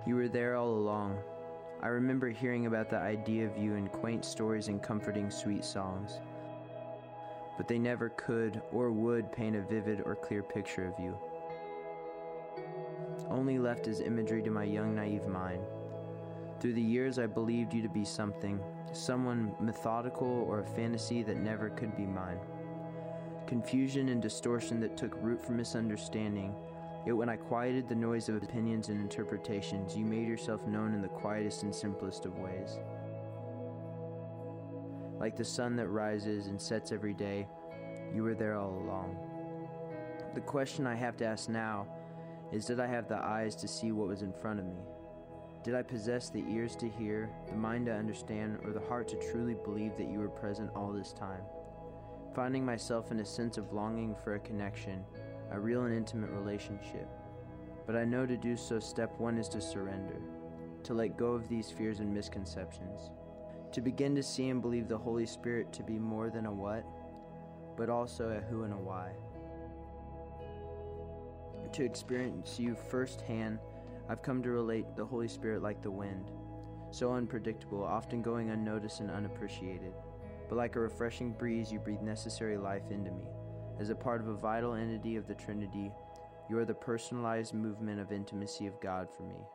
You were there all along. I remember hearing about the idea of you in quaint stories and comforting sweet songs. But they never could or would paint a vivid or clear picture of you. Only left as imagery to my young, naive mind. Through the years, I believed you to be someone methodical or a fantasy that never could be mine. Confusion and distortion that took root from misunderstanding. Yet when I quieted the noise of opinions and interpretations, you made yourself known in the quietest and simplest of ways. Like the sun that rises and sets every day, you were there all along. The question I have to ask now is, did I have the eyes to see what was in front of me? Did I possess the ears to hear, the mind to understand, or the heart to truly believe that you were present all this time? Finding myself in a sense of longing for a connection, a real and intimate relationship. But I know to do so, step one is to surrender, to let go of these fears and misconceptions, to begin to see and believe the Holy Spirit to be more than a what, but also a who and a why. To experience you firsthand, I've come to relate the Holy Spirit like the wind, so unpredictable, often going unnoticed and unappreciated. But like a refreshing breeze, you breathe necessary life into me. As a part of a vital entity of the Trinity, you are the personalized movement of intimacy of God for me.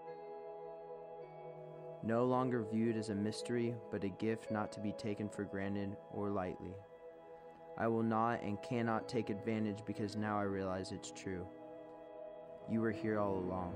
No longer viewed as a mystery, but a gift not to be taken for granted or lightly. I will not and cannot take advantage because now I realize it's true. You were here all along.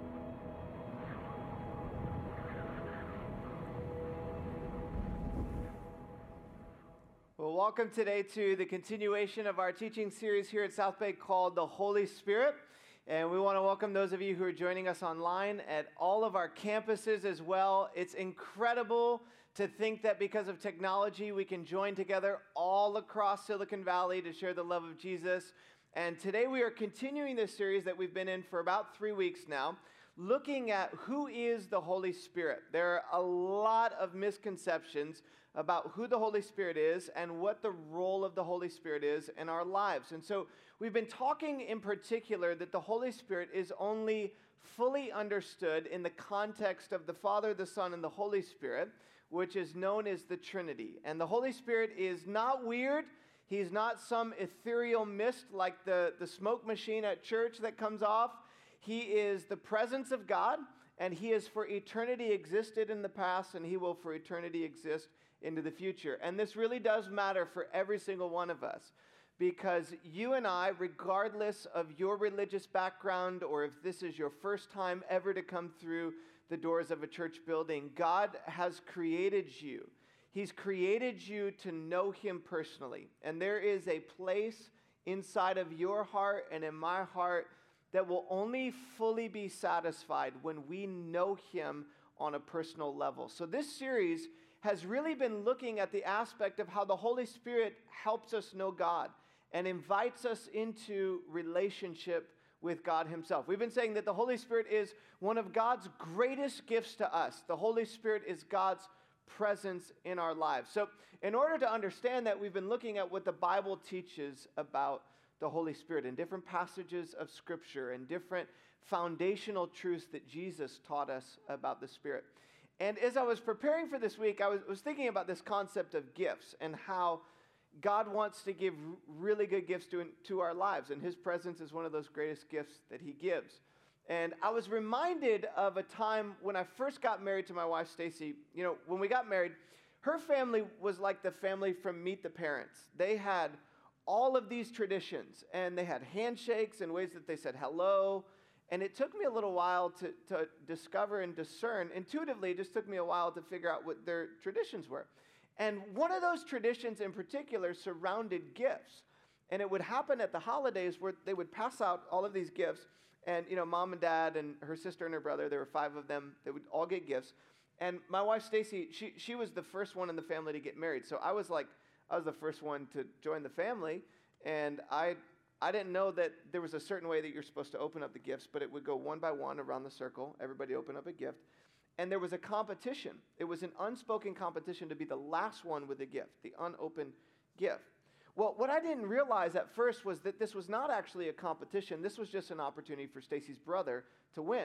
Well, welcome today to the continuation of our teaching series here at South Bay called The Holy Spirit. And we want to welcome those of you who are joining us online at all of our campuses as well. It's incredible to think that because of technology, we can join together all across Silicon Valley to share the love of Jesus. And today we are continuing this series that we've been in for about 3 weeks now, looking at who is the Holy Spirit. There are a lot of misconceptions about who the Holy Spirit is and what the role of the Holy Spirit is in our lives. And so we've been talking in particular that the Holy Spirit is only fully understood in the context of the Father, the Son, and the Holy Spirit, which is known as the Trinity. And the Holy Spirit is not weird. He's not some ethereal mist like the smoke machine at church that comes off. He is the presence of God, and he has for eternity existed in the past, and he will for eternity exist into the future. And this really does matter for every single one of us, because you and I, regardless of your religious background or if this is your first time ever to come through the doors of a church building, God has created you. He's created you to know him personally. And there is a place inside of your heart and in my heart that will only fully be satisfied when we know him on a personal level. So this series has really been looking at the aspect of how the Holy Spirit helps us know God and invites us into relationship with God himself. We've been saying that the Holy Spirit is one of God's greatest gifts to us. The Holy Spirit is God's presence in our lives. So in order to understand that, we've been looking at what the Bible teaches about the Holy Spirit in different passages of Scripture and different foundational truths that Jesus taught us about the Spirit. And as I was preparing for this week, I was thinking about this concept of gifts and how God wants to give really good gifts to our lives, and his presence is one of those greatest gifts that he gives. And I was reminded of a time when I first got married to my wife, Stacy. You know, when we got married, her family was like the family from Meet the Parents. They had all of these traditions, and they had handshakes and ways that they said hello. And it took me a little while to discover and discern. Intuitively, it just took me a while to figure out what their traditions were. And one of those traditions in particular surrounded gifts. And it would happen at the holidays where they would pass out all of these gifts. And, you know, mom and dad and her sister and her brother, there were 5 of them, they would all get gifts. And my wife, Stacy, she was the first one in the family to get married. So I was the first one to join the family. And I didn't know that there was a certain way that you're supposed to open up the gifts, but it would go one by one around the circle. Everybody open up a gift. And there was a competition. It was an unspoken competition to be the last one with the gift, the unopened gift. Well, what I didn't realize at first was that this was not actually a competition. This was just an opportunity for Stacy's brother to win.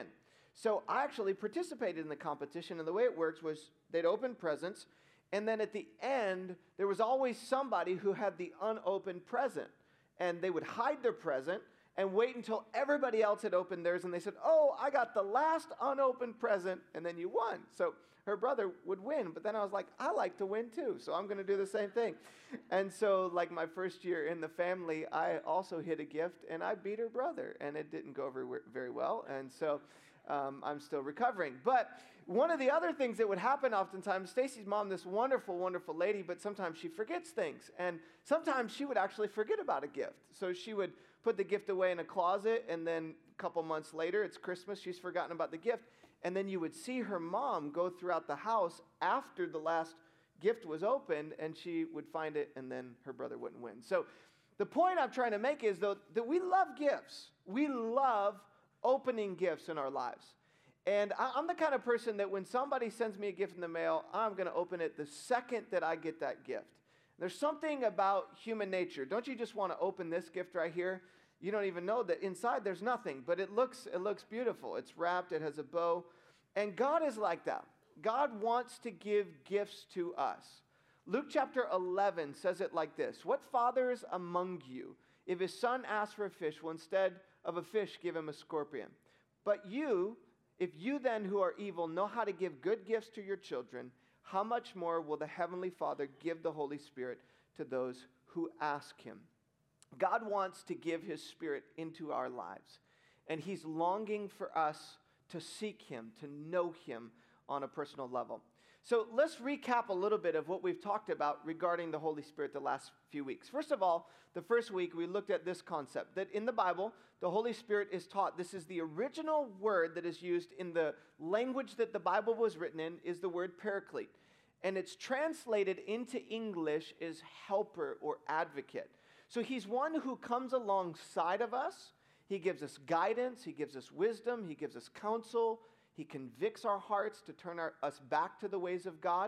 So I actually participated in the competition, and the way it works was they'd open presents, and then at the end, there was always somebody who had the unopened present. And they would hide their present and wait until everybody else had opened theirs, and they said, oh, I got the last unopened present, and then you won. So her brother would win, but then I was like, I like to win too, so I'm going to do the same thing. And so like my first year in the family, I also hid a gift, and I beat her brother, and it didn't go very well, and so I'm still recovering. But one of the other things that would happen oftentimes, Stacy's mom, this wonderful, wonderful lady, but sometimes she forgets things. And sometimes she would actually forget about a gift. So she would put the gift away in a closet, and then a couple months later, it's Christmas, she's forgotten about the gift. And then you would see her mom go throughout the house after the last gift was opened, and she would find it, and then her brother wouldn't win. So the point I'm trying to make is, though, that we love gifts. We love opening gifts in our lives. And I'm the kind of person that when somebody sends me a gift in the mail, I'm going to open it the second that I get that gift. There's something about human nature. Don't you just want to open this gift right here? You don't even know that inside there's nothing, but it looks beautiful. It's wrapped, it has a bow. And God is like that. God wants to give gifts to us. Luke chapter 11 says it like this: what father is among you, if his son asks for a fish, will instead of a fish give him a scorpion? But you, if you then who are evil know how to give good gifts to your children, how much more will the Heavenly Father give the Holy Spirit to those who ask him? God wants to give his Spirit into our lives, and he's longing for us to seek him, to know him on a personal level. So let's recap a little bit of what we've talked about regarding the Holy Spirit the last few weeks. First of all, the first week we looked at this concept that in the Bible, the Holy Spirit is taught. This is the original word that is used in the language that the Bible was written in, is the word paraclete. And it's translated into English as helper or advocate. So he's one who comes alongside of us. He gives us guidance. He gives us wisdom. He gives us counsel. He convicts our hearts to turn us back to the ways of God.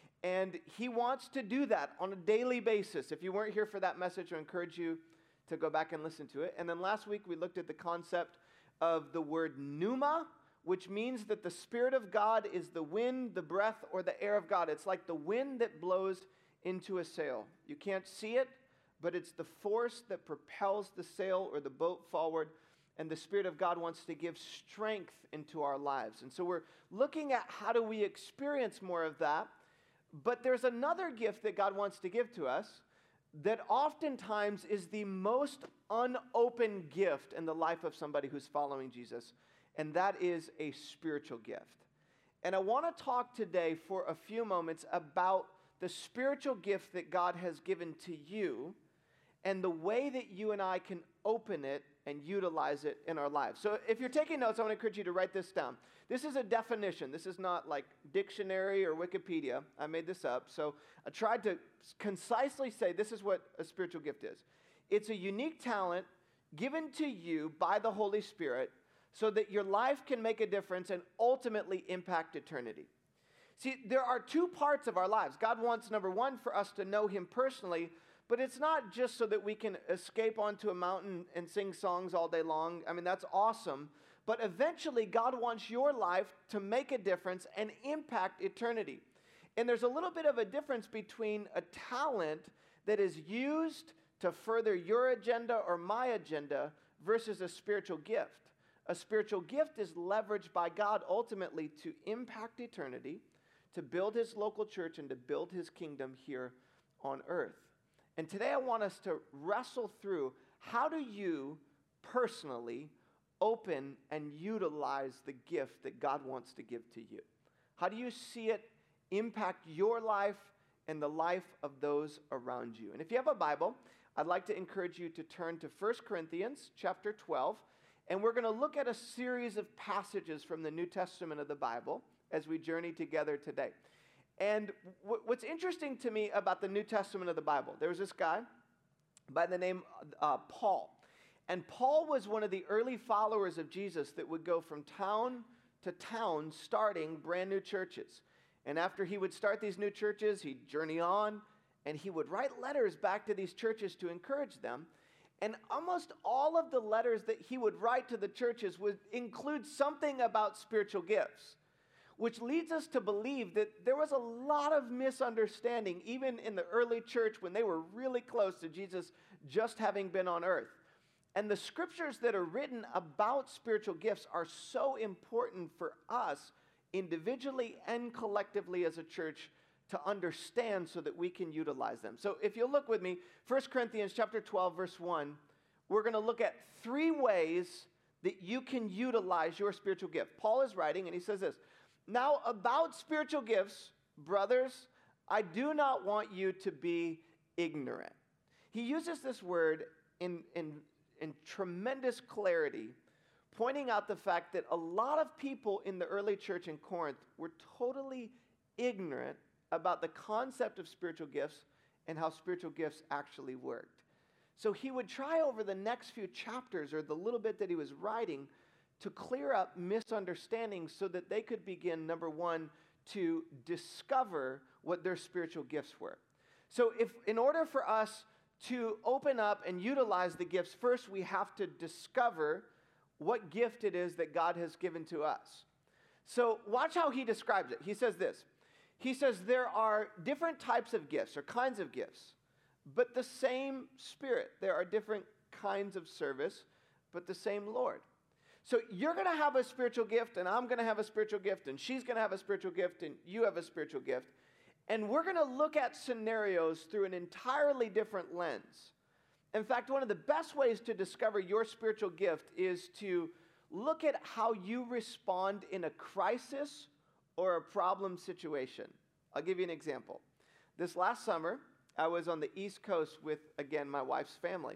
And he wants to do that on a daily basis. If you weren't here for that message, I encourage you to go back and listen to it. And then last week we looked at the concept of the word pneuma, which means that the Spirit of God is the wind, the breath, or the air of God. It's like the wind that blows into a sail. You can't see it, but it's the force that propels the sail or the boat forward. And the Spirit of God wants to give strength into our lives. And so we're looking at how do we experience more of that. But there's another gift that God wants to give to us that oftentimes is the most unopened gift in the life of somebody who's following Jesus. And that is a spiritual gift. And I want to talk today for a few moments about the spiritual gift that God has given to you and the way that you and I can open it and utilize it in our lives. So if you're taking notes, I want to encourage you to write this down. This is a definition. This is not like dictionary or Wikipedia. I made this up. So I tried to concisely say this is what a spiritual gift is. It's a unique talent given to you by the Holy Spirit so that your life can make a difference and ultimately impact eternity. See, there are two parts of our lives. God wants, number one, for us to know him personally, but it's not just so that we can escape onto a mountain and sing songs all day long. I mean, that's awesome. But eventually, God wants your life to make a difference and impact eternity. And there's a little bit of a difference between a talent that is used to further your agenda or my agenda versus a spiritual gift. A spiritual gift is leveraged by God ultimately to impact eternity, to build his local church, and to build his kingdom here on earth. And today I want us to wrestle through, how do you personally open and utilize the gift that God wants to give to you? How do you see it impact your life and the life of those around you? And if you have a Bible, I'd like to encourage you to turn to 1 Corinthians chapter 12, and we're going to look at a series of passages from the New Testament of the Bible as we journey together today. And what's interesting to me about the New Testament of the Bible, there was this guy by the name Paul. And Paul was one of the early followers of Jesus that would go from town to town starting brand new churches. And after he would start these new churches, he'd journey on, and he would write letters back to these churches to encourage them. And almost all of the letters that he would write to the churches would include something about spiritual gifts, which leads us to believe that there was a lot of misunderstanding, even in the early church when they were really close to Jesus just having been on earth. And the scriptures that are written about spiritual gifts are so important for us individually and collectively as a church to understand so that we can utilize them. So if you'll look with me, 1 Corinthians chapter 12, verse 1, we're going to look at 3 ways that you can utilize your spiritual gift. Paul is writing, and he says this, "Now about spiritual gifts, brothers, I do not want you to be ignorant." He uses this word in tremendous clarity, pointing out the fact that a lot of people in the early church in Corinth were totally ignorant about the concept of spiritual gifts and how spiritual gifts actually worked. So he would try over the next few chapters, or the little bit that he was writing, to clear up misunderstandings so that they could begin, number one, to discover what their spiritual gifts were. So in order for us to open up and utilize the gifts, first we have to discover what gift it is that God has given to us. So watch how he describes it. He says this. He says there are different types of gifts or kinds of gifts, but the same Spirit. There are different kinds of service, but the same Lord. So you're going to have a spiritual gift, and I'm going to have a spiritual gift, and she's going to have a spiritual gift, and you have a spiritual gift. And we're going to look at scenarios through an entirely different lens. In fact, one of the best ways to discover your spiritual gift is to look at how you respond in a crisis or a problem situation. I'll give you an example. This last summer, I was on the East Coast with, again, my wife's family.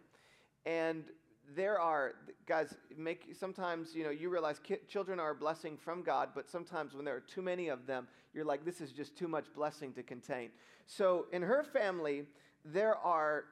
And there are, guys, sometimes, you realize children are a blessing from God, but sometimes when there are too many of them, you're like, this is just too much blessing to contain. So in her family, there are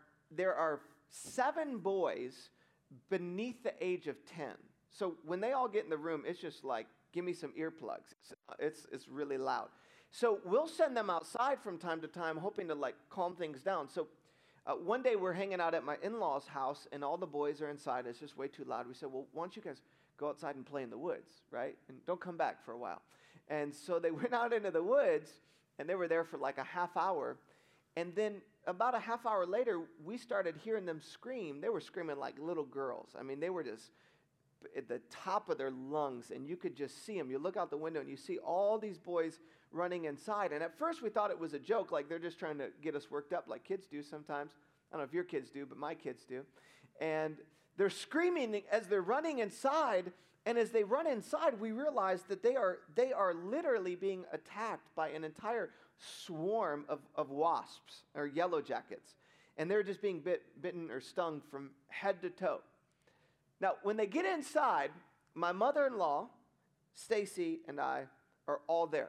7 boys beneath the age of 10. So when they all get in the room, it's just like, give me some earplugs. It's really loud. So we'll send them outside from time to time, hoping to calm things down. So one day we're hanging out at my in-laws' house, and all the boys are inside. It's just way too loud. We said, well, why don't you guys go outside and play in the woods, right? And don't come back for a while. And so they went out into the woods, and they were there for like a half hour. And then about a half hour later, we started hearing them scream. They were screaming like little girls. I mean, they were just at the top of their lungs, and you could just see them. You look out the window, and you see all these boys running inside. And at first, we thought it was a joke, like they're just trying to get us worked up like kids do sometimes. I don't know if your kids do, but my kids do. And they're screaming as they're running inside, and as they run inside, we realize that they are literally being attacked by an entire swarm of wasps or yellow jackets. And they're just being bitten or stung from head to toe. Now, when they get inside, my mother-in-law, Stacy, and I are all there.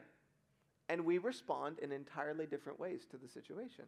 And we respond in entirely different ways to the situation.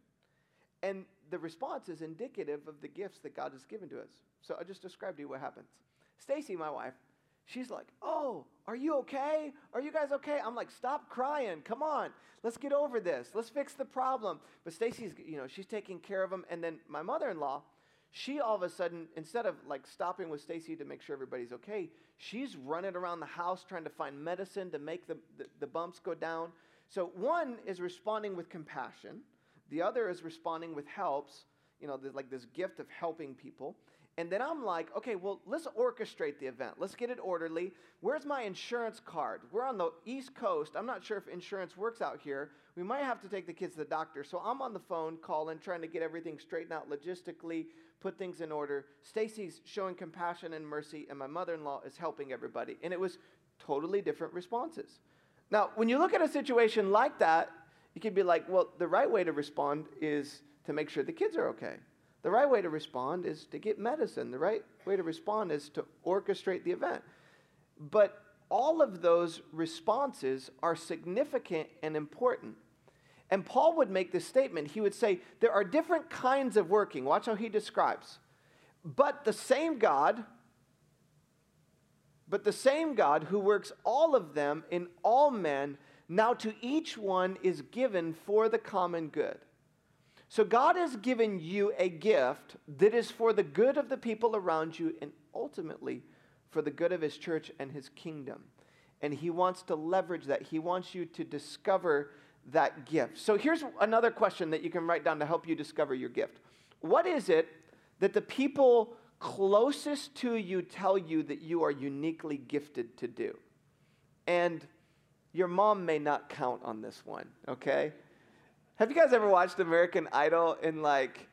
And the response is indicative of the gifts that God has given to us. So I just described to you what happens. Stacy, my wife, she's like, oh, are you okay? Are you guys okay? I'm like, stop crying. Come on. Let's get over this. Let's fix the problem. But Stacy's, she's taking care of them. And then my mother-in-law, she all of a sudden, instead of stopping with Stacy to make sure everybody's okay, she's running around the house trying to find medicine to make the bumps go down. So one is responding with compassion. The other is responding with helps, this gift of helping people. And then I'm like, okay, well, let's orchestrate the event. Let's get it orderly. Where's my insurance card? We're on the East Coast. I'm not sure if insurance works out here. We might have to take the kids to the doctor. So I'm on the phone calling, trying to get everything straightened out logistically, put things in order. Stacy's showing compassion and mercy, and my mother-in-law is helping everybody. And it was totally different responses. Now, when you look at a situation like that, you can be like, well, the right way to respond is to make sure the kids are okay. The right way to respond is to get medicine. The right way to respond is to orchestrate the event. But all of those responses are significant and important. And Paul would make this statement. He would say, there are different kinds of working. Watch how he describes. But the same God who works all of them in all men, now to each one is given for the common good. So God has given you a gift that is for the good of the people around you and ultimately for the good of his church and his kingdom. And he wants to leverage that. He wants you to discover that gift. So here's another question that you can write down to help you discover your gift. What is it that the people closest to you tell you that you are uniquely gifted to do? And your mom may not count on this one, okay? Have you guys ever watched American Idol and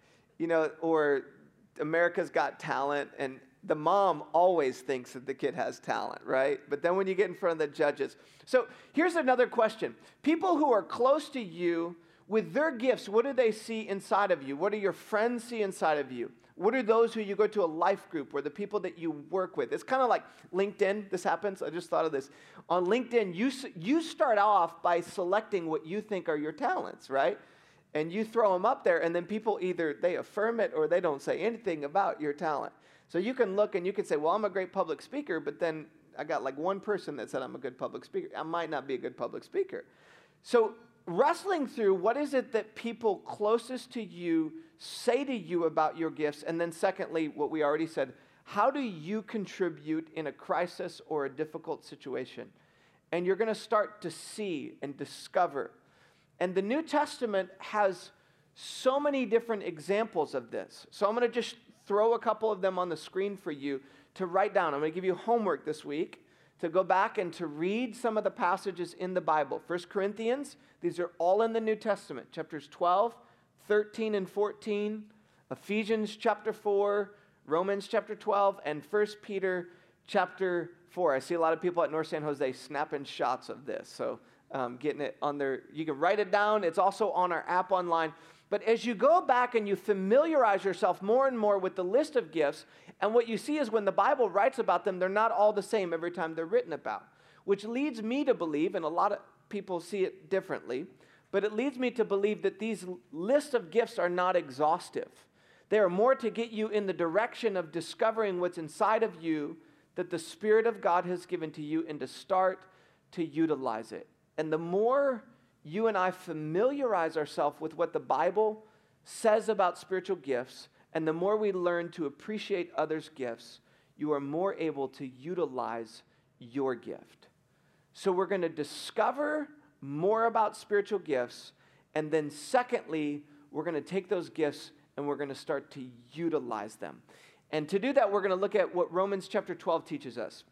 or America's Got Talent, and the mom always thinks that the kid has talent, right? But then when you get in front of the judges. So here's another question. People who are close to you with their gifts, what do they see inside of you? What do your friends see inside of you? What are those who you go to a life group or the people that you work with? It's kind of like LinkedIn. This happens. I just thought of this. On LinkedIn, you start off by selecting what you think are your talents, right? And you throw them up there, and then people either they affirm it or they don't say anything about your talent. So you can look and you can say, well, I'm a great public speaker, but then I got like one person that said I'm a good public speaker. I might not be a good public speaker. So wrestling through what is it that people closest to you say to you about your gifts, and then secondly, what we already said, how do you contribute in a crisis or a difficult situation? And you're going to start to see and discover. And the New Testament has so many different examples of this. So I'm going to just throw a couple of them on the screen for you to write down. I'm going to give you homework this week to go back and to read some of the passages in the Bible. 1 Corinthians, these are all in the New Testament, chapters 12, 13, and 14, Ephesians chapter 4, Romans chapter 12, and 1 Peter chapter 4. I see a lot of people at North San Jose snapping shots of this, so getting it on there. You can write it down. It's also on our app online. But as you go back and you familiarize yourself more and more with the list of gifts, and what you see is when the Bible writes about them, they're not all the same every time they're written about, which leads me to believe, and a lot of people see it differently, but it leads me to believe that these lists of gifts are not exhaustive. They are more to get you in the direction of discovering what's inside of you that the Spirit of God has given to you and to start to utilize it. And the more you and I familiarize ourselves with what the Bible says about spiritual gifts, and the more we learn to appreciate others' gifts, you are more able to utilize your gift. So we're going to discover more about spiritual gifts, and then secondly, we're going to take those gifts and we're going to start to utilize them. And to do that, we're going to look at what Romans chapter 12 teaches us.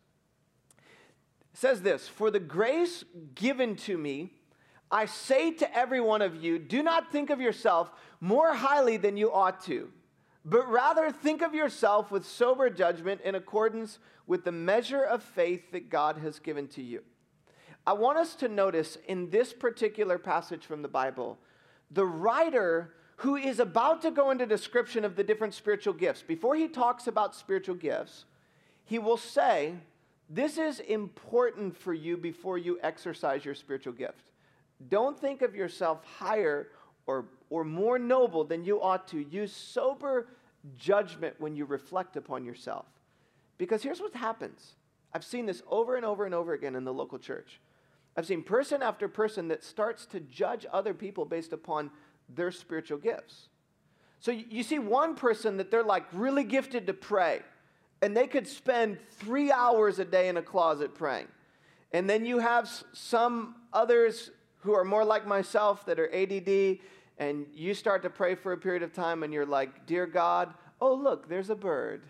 It says this, "For the grace given to me, I say to every one of you, do not think of yourself more highly than you ought to, but rather think of yourself with sober judgment in accordance with the measure of faith that God has given to you." I want us to notice in this particular passage from the Bible, the writer who is about to go into description of the different spiritual gifts, before he talks about spiritual gifts, he will say, this is important for you before you exercise your spiritual gift. Don't think of yourself higher or more noble than you ought to. Use sober judgment when you reflect upon yourself. Because here's what happens. I've seen this over and over and over again in the local church. I've seen person after person that starts to judge other people based upon their spiritual gifts. So you see one person that they're like really gifted to pray, and they could spend 3 hours a day in a closet praying. And then you have some others who are more like myself that are ADD, and you start to pray for a period of time and you're like, dear God, oh look, there's a bird.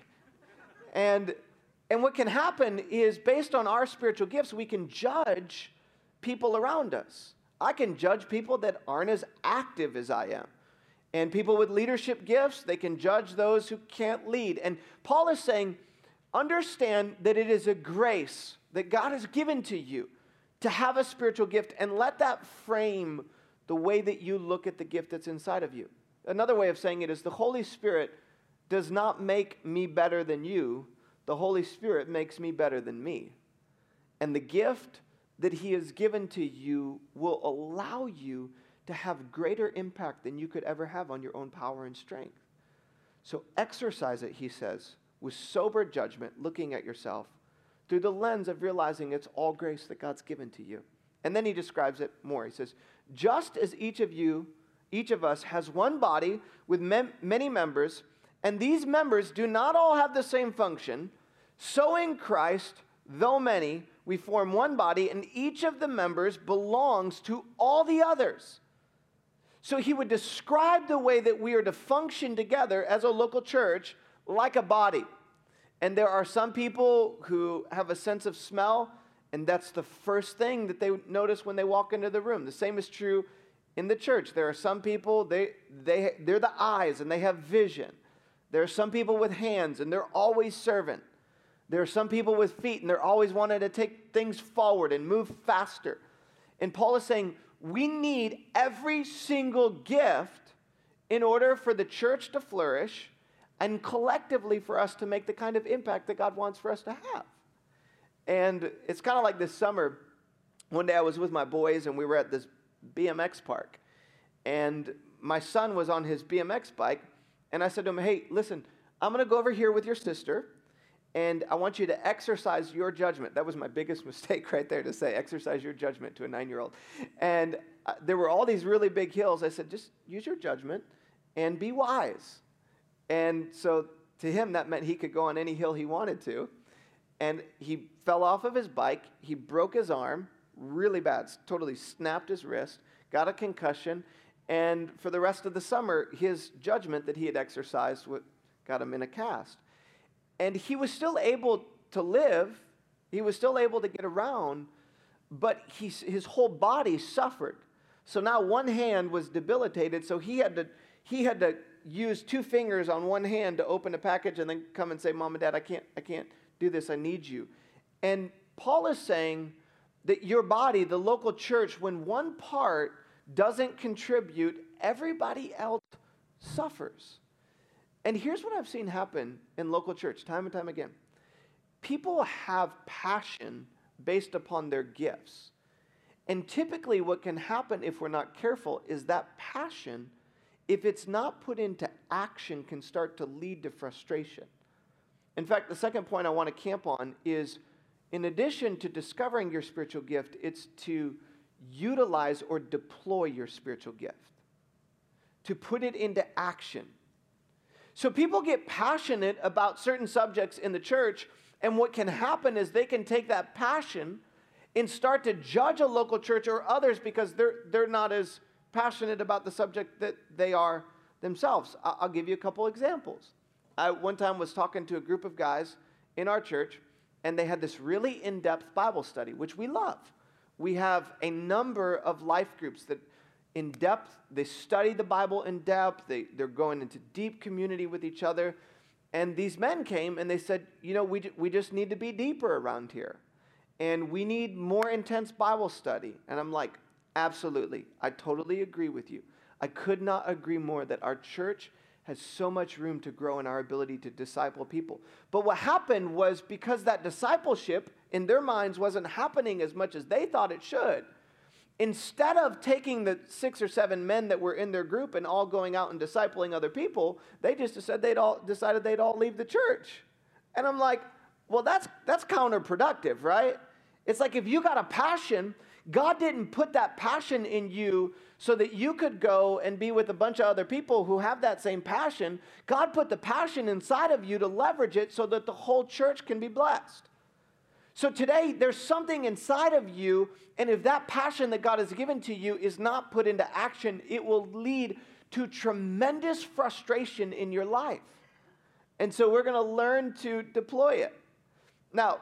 And what can happen is based on our spiritual gifts, we can judge people around us. I can judge people that aren't as active as I am. And people with leadership gifts, they can judge those who can't lead. And Paul is saying, understand that it is a grace that God has given to you to have a spiritual gift, and let that frame the way that you look at the gift that's inside of you. Another way of saying it is the Holy Spirit does not make me better than you. The Holy Spirit makes me better than me. And the gift that he has given to you will allow you to have greater impact than you could ever have on your own power and strength. So exercise it, he says, with sober judgment, looking at yourself through the lens of realizing it's all grace that God's given to you. And then he describes it more. He says, just as each of you each of us, has one body with many members, and these members do not all have the same function. So in Christ, though many, we form one body, and each of the members belongs to all the others. So he would describe the way that we are to function together as a local church like a body. And there are some people who have a sense of smell, and that's the first thing that they notice when they walk into the room. The same is true in the church. There are some people, they're the eyes, and they have vision. There are some people with hands, and they're always serving. There are some people with feet, and they're always wanting to take things forward and move faster. And Paul is saying, we need every single gift in order for the church to flourish and collectively for us to make the kind of impact that God wants for us to have. And it's kind of like this summer. One day I was with my boys, and we were at this BMX park. And my son was on his BMX bike, and I said to him, hey, listen, I'm going to go over here with your sister, and I want you to exercise your judgment. That was my biggest mistake right there, to say exercise your judgment to a 9-year-old. And there were all these really big hills. I said, just use your judgment and be wise. And so to him, that meant he could go on any hill he wanted to. And he fell off of his bike. He broke his arm really bad, totally snapped his wrist, got a concussion. And for the rest of the summer, his judgment that he had exercised got him in a cast. And he was still able to live. He was still able to get around, but his whole body suffered. So now one hand was debilitated, so he had to use 2 fingers on one hand to open a package and then come and say, Mom and Dad, I can't do this, I need you. And Paul is saying that your body, the local church, when one part doesn't contribute, everybody else suffers. And here's what I've seen happen in local church time and time again. People have passion based upon their gifts. And typically what can happen if we're not careful is that passion, if it's not put into action, can start to lead to frustration. In fact, the second point I want to camp on is, in addition to discovering your spiritual gift, it's to utilize or deploy your spiritual gift, to put it into action. So people get passionate about certain subjects in the church, and what can happen is they can take that passion and start to judge a local church or others because they're not as passionate about the subject that they are themselves. I'll give you a couple examples. I one time was talking to a group of guys in our church, and they had this really in-depth Bible study, which we love. We have a number of life groups that in depth, they study the Bible in depth, they're going into deep community with each other. And these men came and they said, we just need to be deeper around here. And we need more intense Bible study. And I'm like, absolutely, I totally agree with you. I could not agree more that our church has so much room to grow in our ability to disciple people. But what happened was, because that discipleship in their minds wasn't happening as much as they thought it should, instead of taking the 6 or 7 men that were in their group and all going out and discipling other people, they just decided they'd all leave the church. And I'm like, well, that's counterproductive, right? It's like, if you got a passion, God didn't put that passion in you so that you could go and be with a bunch of other people who have that same passion. God put the passion inside of you to leverage it so that the whole church can be blessed. So today, there's something inside of you, and if that passion that God has given to you is not put into action, it will lead to tremendous frustration in your life. And so we're going to learn to deploy it. Now,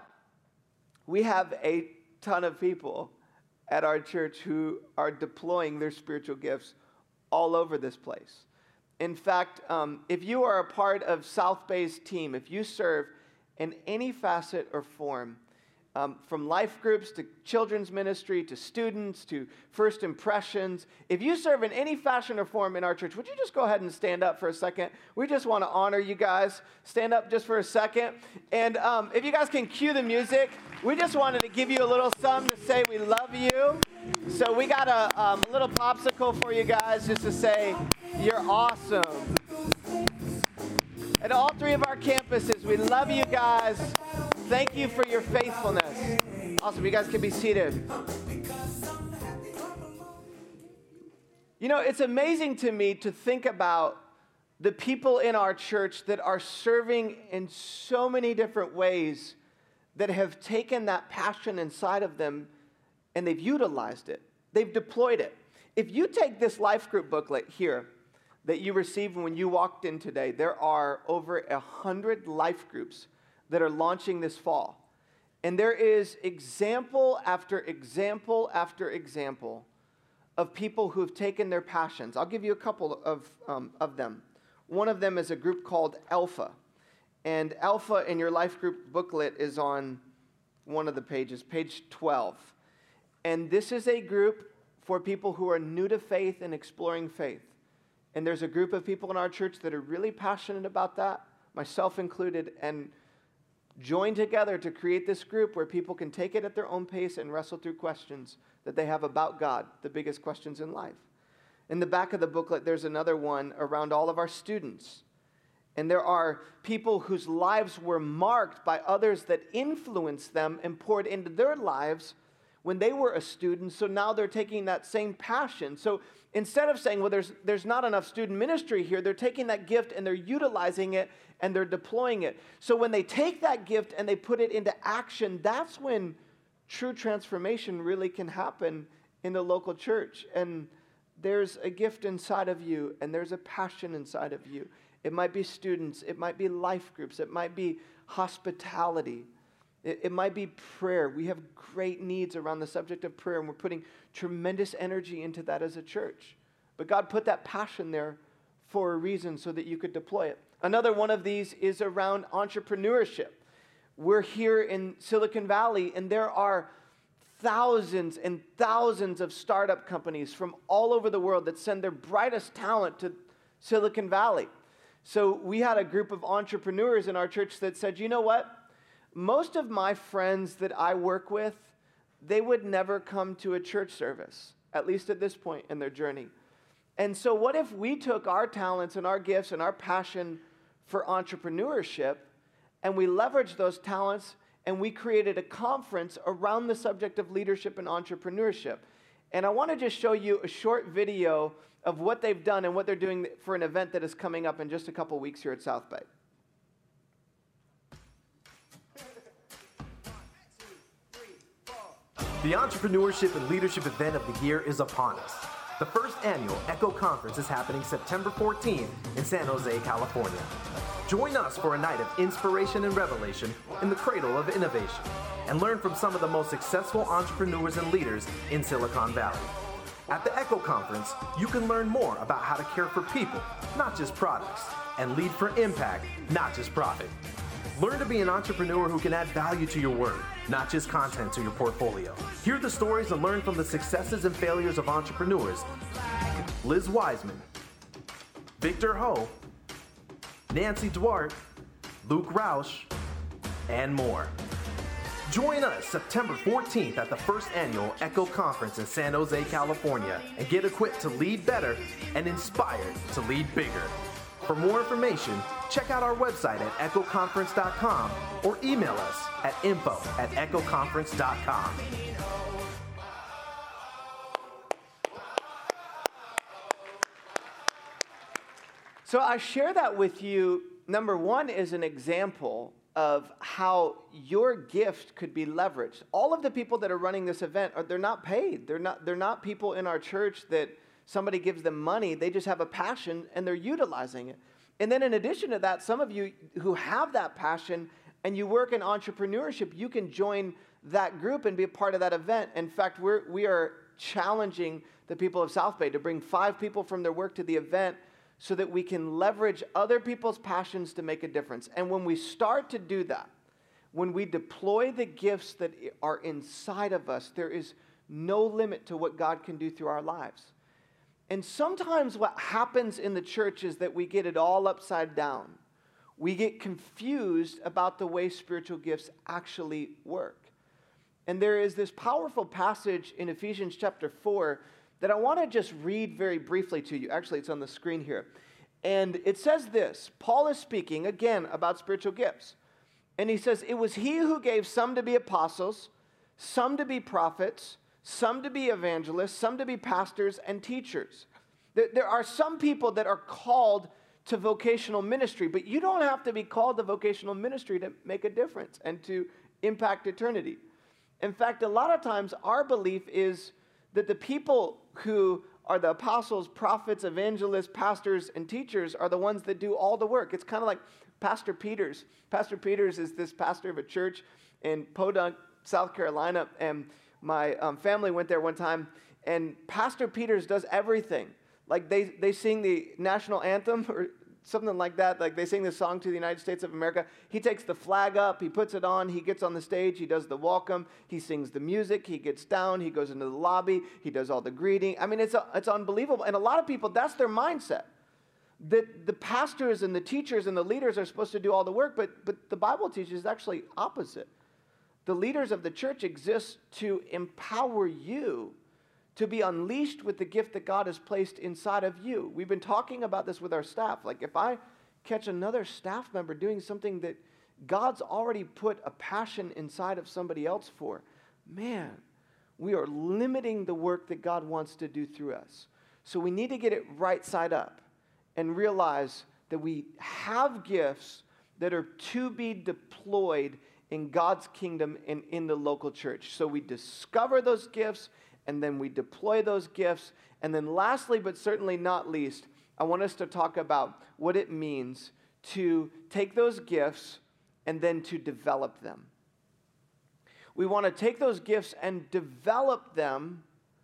we have a ton of people at our church who are deploying their spiritual gifts all over this place. In fact, if you are a part of South Bay's team, if you serve in any facet or form, from life groups to children's ministry to students to first impressions, if you serve in any fashion or form in our church, would you just go ahead and stand up for a second? We just want to honor you guys. Stand up just for a second. And if you guys can cue the music, we just wanted to give you a little something to say we love you. So we got a little popsicle for you guys just to say you're awesome. At all 3 of our campuses, we love you guys. Thank you for your faithfulness. Awesome. You guys can be seated. You know, it's amazing to me to think about the people in our church that are serving in so many different ways that have taken that passion inside of them and they've utilized it. They've deployed it. If you take this life group booklet here that you received when you walked in today, there are over 100 life groups that are launching this fall. And there is example after example after example of people who have taken their passions. I'll give you a couple of them. One of them is a group called Alpha. And Alpha in your life group booklet is on one of the pages, page 12. And this is a group for people who are new to faith and exploring faith. And there's a group of people in our church that are really passionate about that, myself included, and join together to create this group where people can take it at their own pace and wrestle through questions that they have about God, the biggest questions in life. In the back of the booklet, there's another one around all of our students. And there are people whose lives were marked by others that influenced them and poured into their lives when they were a student, so now they're taking that same passion. So instead of saying, well, there's not enough student ministry here, they're taking that gift and they're utilizing it and they're deploying it. So when they take that gift and they put it into action, that's when true transformation really can happen in the local church. And there's a gift inside of you and there's a passion inside of you. It might be students, it might be life groups, it might be hospitality. It might be prayer. We have great needs around the subject of prayer, and we're putting tremendous energy into that as a church. But God put that passion there for a reason so that you could deploy it. Another one of these is around entrepreneurship. We're here in Silicon Valley, and there are thousands and thousands of startup companies from all over the world that send their brightest talent to Silicon Valley. So we had a group of entrepreneurs in our church that said, you know what? Most of my friends that I work with, they would never come to a church service, at least at this point in their journey. And so what if we took our talents and our gifts and our passion for entrepreneurship and we leveraged those talents and we created a conference around the subject of leadership and entrepreneurship? And I want to just show you a short video of what they've done and what they're doing for an event that is coming up in just a couple weeks here at South Bay. The Entrepreneurship and Leadership event of the year is upon us. The first annual ECHO Conference is happening September 14 in San Jose, California. Join us for a night of inspiration and revelation in the cradle of innovation and learn from some of the most successful entrepreneurs and leaders in Silicon Valley. At the ECHO Conference, you can learn more about how to care for people, not just products, and lead for impact, not just profit. Learn to be an entrepreneur who can add value to your work, not just content to your portfolio. Hear the stories and learn from the successes and failures of entrepreneurs. Liz Wiseman, Victor Ho, Nancy Duarte, Luke Rausch, and more. Join us September 14th at the first annual ECHO Conference in San Jose, California, and get equipped to lead better and inspired to lead bigger. For more information, check out our website at echoconference.com or email us at info@echoconference.com. So I share that with you, number one, is an example of how your gift could be leveraged. All of the people that are running this event, they're not paid. They're not people in our church that somebody gives them money. They just have a passion and they're utilizing it. And then in addition to that, some of you who have that passion and you work in entrepreneurship, you can join that group and be a part of that event. In fact, we are challenging the people of South Bay to bring 5 people from their work to the event so that we can leverage other people's passions to make a difference. And when we start to do that, when we deploy the gifts that are inside of us, there is no limit to what God can do through our lives. And sometimes what happens in the church is that we get it all upside down. We get confused about the way spiritual gifts actually work. And there is this powerful passage in Ephesians chapter 4 that I want to just read very briefly to you. Actually, it's on the screen here. And it says this. Paul is speaking, again, about spiritual gifts. And he says, "It was he who gave some to be apostles, some to be prophets, some to be evangelists, some to be pastors and teachers, There are some people that are called to vocational ministry, but you don't have to be called to vocational ministry to make a difference and to impact eternity. In fact, a lot of times our belief is that the people who are the apostles, prophets, evangelists, pastors, and teachers are the ones that do all the work. It's kind of like Pastor Peters. Pastor Peters is this pastor of a church in Podunk, South Carolina, and my family went there one time, and Pastor Peters does everything. Like they sing the national anthem or something like that. Like they sing the song to the United States of America. He takes the flag up, he puts it on, he gets on the stage, he does the welcome, he sings the music, he gets down, he goes into the lobby, he does all the greeting. I mean, it's unbelievable. And a lot of people, that's their mindset. That the pastors and the teachers and the leaders are supposed to do all the work, but the Bible teaches actually opposite. The leaders of the church exist to empower you to be unleashed with the gift that God has placed inside of you. We've been talking about this with our staff. Like if I catch another staff member doing something that God's already put a passion inside of somebody else for, man, we are limiting the work that God wants to do through us. So we need to get it right side up and realize that we have gifts that are to be deployed in God's kingdom and in the local church. So we discover those gifts, and then we deploy those gifts. And then lastly, but certainly not least, I want us to talk about what it means to take those gifts and then to develop them. We want to take those gifts and develop them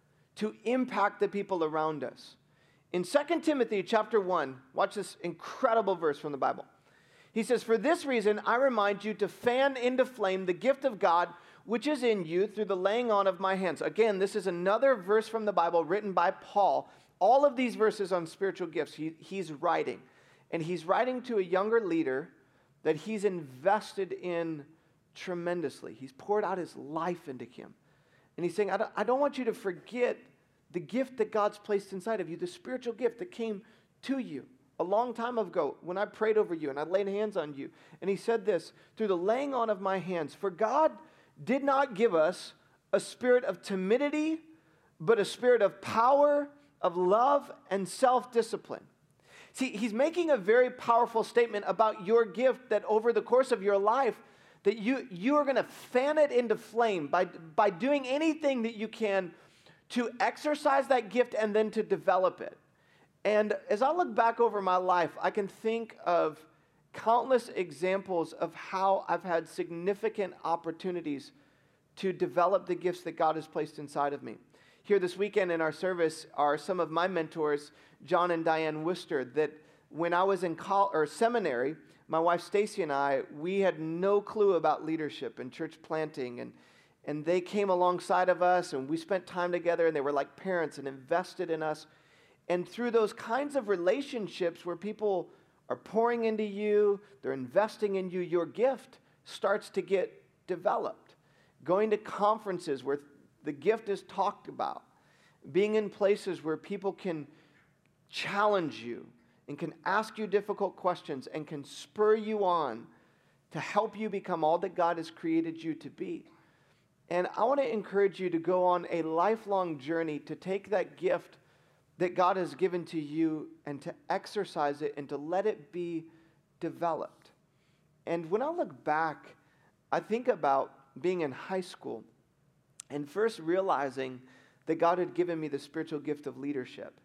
to impact the people around us. In 2 Timothy chapter 1, watch this incredible verse from the Bible. He says, "For this reason, I remind you to fan into flame the gift of God which is in you through the laying on of my hands." Again, this is another verse from the Bible written by Paul. All of these verses on spiritual gifts, he's writing. And he's writing to a younger leader that he's invested in tremendously. He's poured out his life into him. And he's saying, I don't want you to forget the gift that God's placed inside of you, the spiritual gift that came to you a long time ago when I prayed over you and I laid hands on you. And he said this, "Through the laying on of my hands, for God did not give us a spirit of timidity, but a spirit of power, of love, and self-discipline." See, he's making a very powerful statement about your gift that over the course of your life, that you are going to fan it into flame by doing anything that you can to exercise that gift and then to develop it. And as I look back over my life, I can think of countless examples of how I've had significant opportunities to develop the gifts that God has placed inside of me. Here this weekend in our service are some of my mentors, John and Diane Worcester, that when I was in seminary, my wife Stacy and I, we had no clue about leadership and church planting, and they came alongside of us and we spent time together, and they were like parents and invested in us. And through those kinds of relationships where people are pouring into you, they're investing in you, your gift starts to get developed. Going to conferences where the gift is talked about, being in places where people can challenge you and can ask you difficult questions and can spur you on to help you become all that God has created you to be. And I want to encourage you to go on a lifelong journey to take that gift that God has given to you and to exercise it and to let it be developed. And when I look back, I think about being in high school and first realizing that God had given me the spiritual gift of leadership,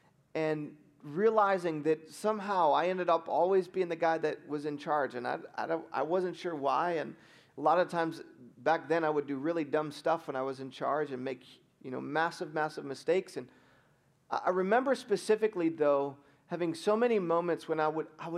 and realizing that somehow I ended up always being the guy that was in charge, and I wasn't sure why. And a lot of times back then I would do really dumb stuff when I was in charge and make massive mistakes. And I remember specifically, though, having so many moments when I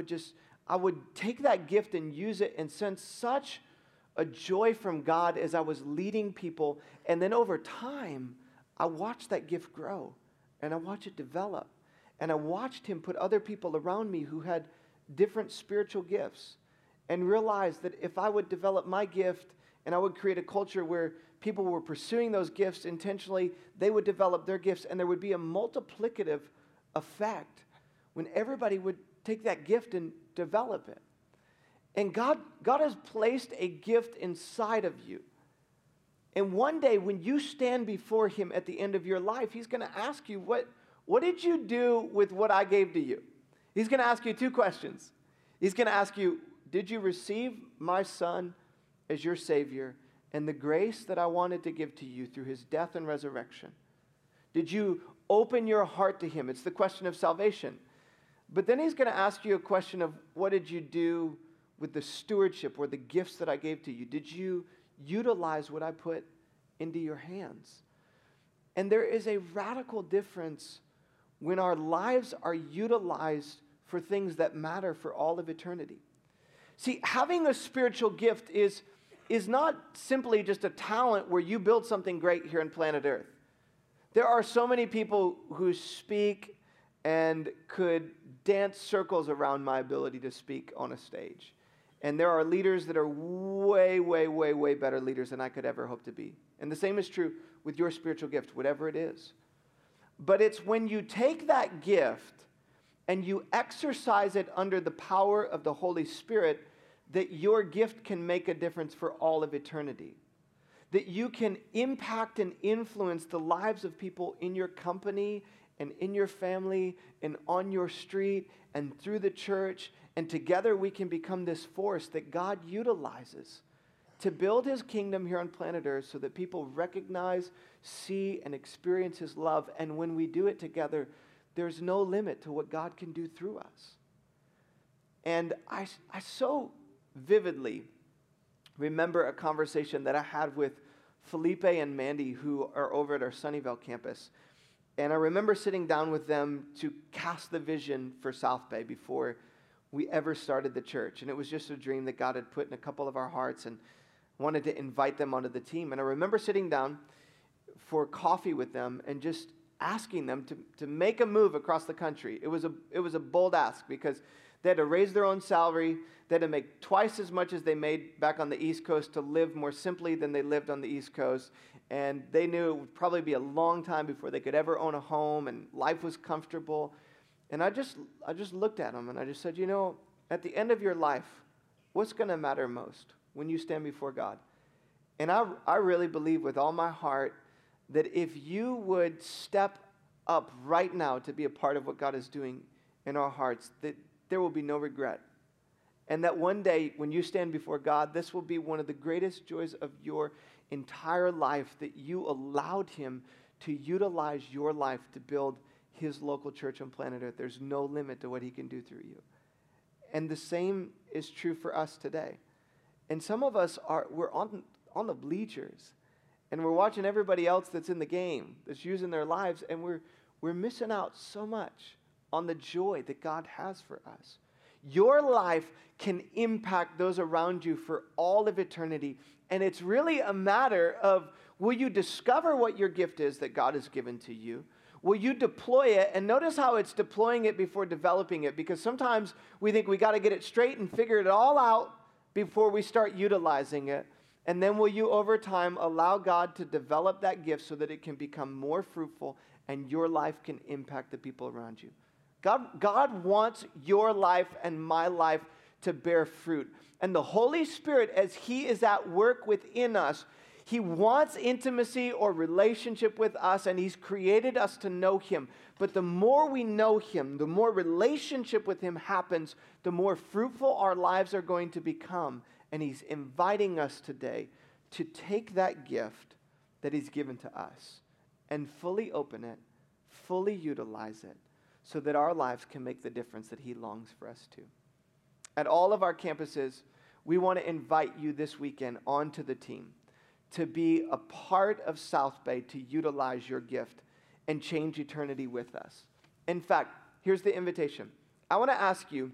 would take that gift and use it and sense such a joy from God as I was leading people. And then over time, I watched that gift grow and I watched it develop. And I watched him put other people around me who had different spiritual gifts, and realized that if I would develop my gift and I would create a culture where people were pursuing those gifts intentionally, they would develop their gifts, and there would be a multiplicative effect when everybody would take that gift and develop it. And God has placed a gift inside of you. And one day when you stand before him at the end of your life, he's going to ask you, what did you do with what I gave to you? He's going to ask you two questions. He's going to ask you, did you receive my Son as your Savior and the grace that I wanted to give to you through his death and resurrection? Did you open your heart to him? It's the question of salvation. But then he's going to ask you a question of, what did you do with the stewardship or the gifts that I gave to you? Did you utilize what I put into your hands? And there is a radical difference when our lives are utilized for things that matter for all of eternity. See, having a spiritual gift is not simply just a talent where you build something great here on planet Earth. There are so many people who speak and could dance circles around my ability to speak on a stage. And there are leaders that are way, way, way, way better leaders than I could ever hope to be. And the same is true with your spiritual gift, whatever it is. But it's when you take that gift and you exercise it under the power of the Holy Spirit that your gift can make a difference for all of eternity. That you can impact and influence the lives of people in your company and in your family and on your street and through the church. And together we can become this force that God utilizes to build his kingdom here on planet Earth so that people recognize, see, and experience his love. And when we do it together, there's no limit to what God can do through us. And I so vividly remember a conversation that I had with Felipe and Mandy, who are over at our Sunnyvale campus. And I remember sitting down with them to cast the vision for South Bay before we ever started the church. And it was just a dream that God had put in a couple of our hearts and wanted to invite them onto the team. And I remember sitting down for coffee with them and just asking them to make a move across the country. It was a bold ask because they had to raise their own salary. They had to make twice as much as they made back on the East Coast to live more simply than they lived on the East Coast. And they knew it would probably be a long time before they could ever own a home, and life was comfortable. And I just looked at them and I just said, at the end of your life, what's going to matter most when you stand before God? And I really believe with all my heart that if you would step up right now to be a part of what God is doing in our hearts, that there will be no regret. And that one day when you stand before God, this will be one of the greatest joys of your entire life, that you allowed him to utilize your life to build his local church on planet Earth. There's no limit to what he can do through you. And the same is true for us today. And some of us we're on the bleachers, and we're watching everybody else that's in the game, that's using their lives, and we're missing out so much on the joy that God has for us. Your life can impact those around you for all of eternity. And it's really a matter of, will you discover what your gift is that God has given to you? Will you deploy it? And notice how it's deploying it before developing it, because sometimes we think we got to get it straight and figure it all out before we start utilizing it. And then will you, over time, allow God to develop that gift so that it can become more fruitful and your life can impact the people around you? God wants your life and my life to bear fruit. And the Holy Spirit, as he is at work within us, he wants intimacy or relationship with us, and he's created us to know him. But the more we know him, the more relationship with him happens, the more fruitful our lives are going to become. And he's inviting us today to take that gift that he's given to us and fully open it, fully utilize it, so that our lives can make the difference that he longs for us to. At all of our campuses, we want to invite you this weekend onto the team to be a part of South Bay, to utilize your gift and change eternity with us. In fact, here's the invitation. I want to ask you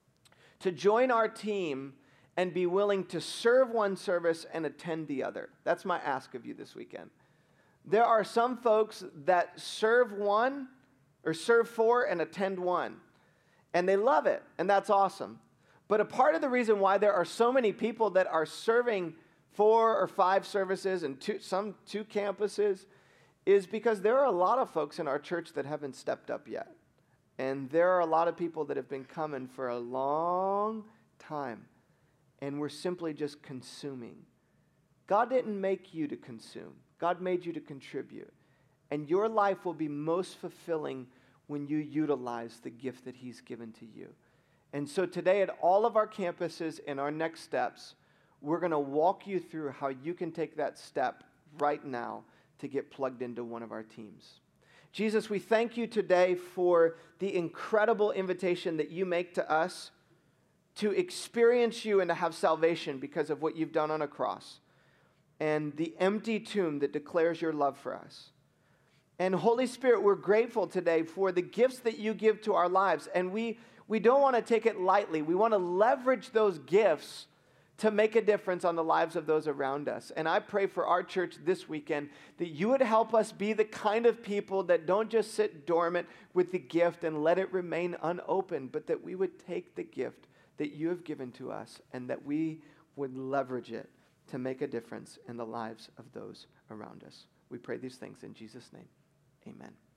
to join our team and be willing to serve one service and attend the other. That's my ask of you this weekend. There are some folks that serve one or serve four and attend one, and they love it, and that's awesome. But a part of the reason why there are so many people that are serving 4 or 5 services and two campuses is because there are a lot of folks in our church that haven't stepped up yet. And there are a lot of people that have been coming for a long time, and we're simply just consuming. God didn't make you to consume. God made you to contribute. And your life will be most fulfilling when you utilize the gift that he's given to you. And so today at all of our campuses and our next steps, we're going to walk you through how you can take that step right now to get plugged into one of our teams. Jesus, we thank you today for the incredible invitation that you make to us to experience you and to have salvation because of what you've done on a cross, and the empty tomb that declares your love for us. And Holy Spirit, we're grateful today for the gifts that you give to our lives, and we don't want to take it lightly. We want to leverage those gifts to make a difference on the lives of those around us. And I pray for our church this weekend that you would help us be the kind of people that don't just sit dormant with the gift and let it remain unopened, but that we would take the gift that you have given to us and that we would leverage it to make a difference in the lives of those around us. We pray these things in Jesus' name. Amen.